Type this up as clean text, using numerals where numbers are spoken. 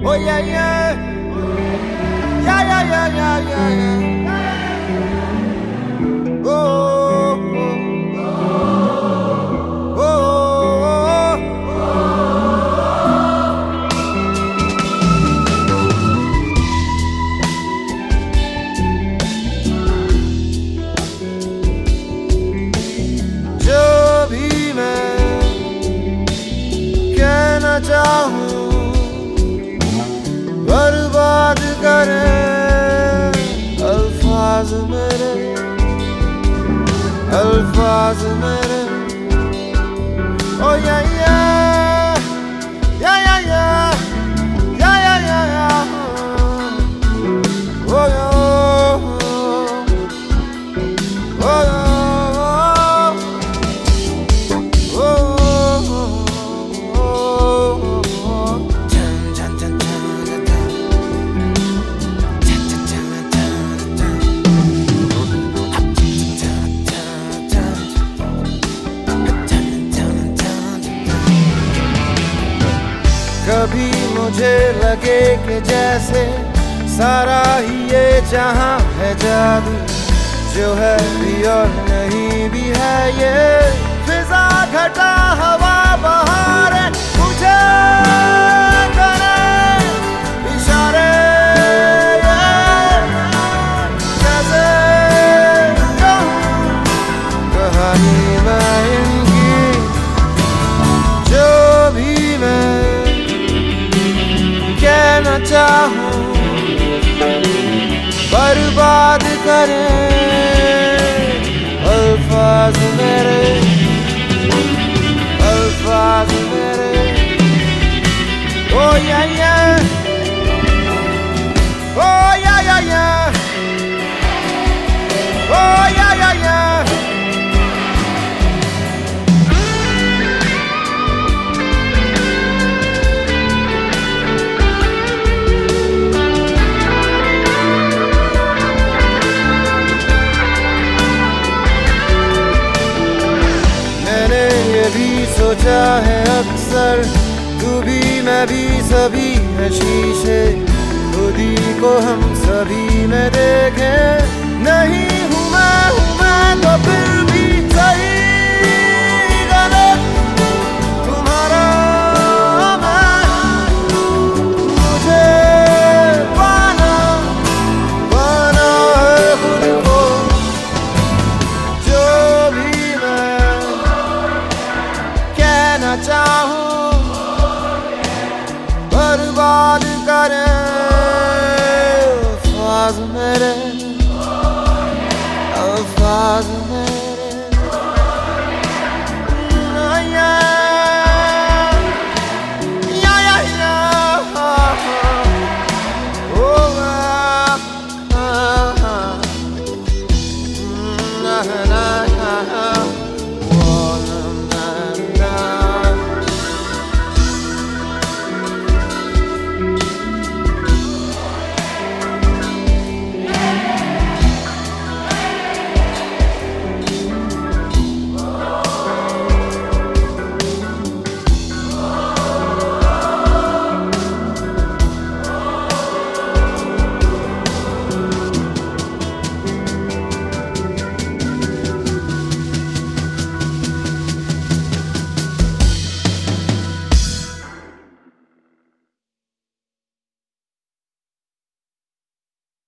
Oh yeah, yeah. Yeah, yeah, yeah, yeah, yeah, yeah. Oh, oh, oh, जो भी मैं कहना चाहूँ बर्बाद करे अल्फाज मेरे Oh yeah yeah yeah yeah yeah yeah yeah yeah yeah oh yeah oh yeah कभी मुझे लगे कि जैसे सारा ही ये जहां है जादू जो है भी और नहीं भी है ये फिजा घटा हवा बहार मुझे करे इशारे कैसे कहूं कहानी मैं इनकी जो भी मैं कहना चाहूं बर्बाद करे अल्फाज मेरे Oh yeah yeah Oh yeah yeah yeah Oh yeah yeah yeah सोचा है अक्सर तू भी मैं भी सभी है शीशे खुदी को हम सभी में देखें नहीं हूँ मैं तो फिर भी सही गलत तुम्हारा मैं मुझे पाना है खुद को जो भी मैं कहना चाहूं बर्बाद करे अल्फाज मेरे